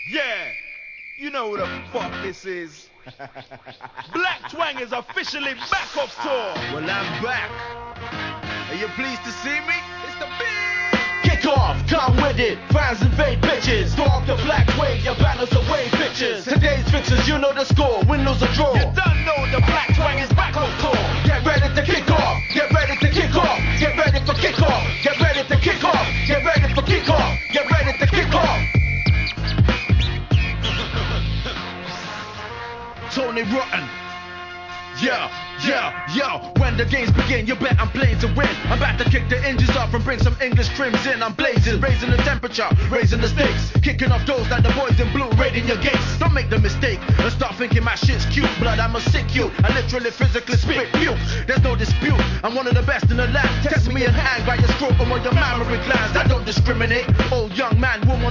Yeah, you know who the fuck this is. Black Twang is officially back off tour. Well, I'm back. Are you pleased to see me? It's the big Kick off, come with it, fans invade bitches. Throw up the black wave, your banners away bitches. Today's fixers, you know the score, win, lose or draw. You done know the Black Twang is back off tour. Get ready to kick off, get ready to kick off, get ready for kick off, get ready to kick off, get ready for kick off, get ready to kick off. Tony Rotten. Yeah, when the games begin, you bet I'm playing to win. I'm about to kick the engines off and bring some English crimson. I'm blazing, raising the temperature, raising the stakes. Kicking off doors like the boys in blue, raiding your gates. Don't make the mistake and start thinking my shit's cute. Blood, I'm a sick you, I literally physically spit puke. There's no dispute, I'm one of the best in the land. Test me and hang by your scrotum or your mammary glands. I don't discriminate, old young man, woman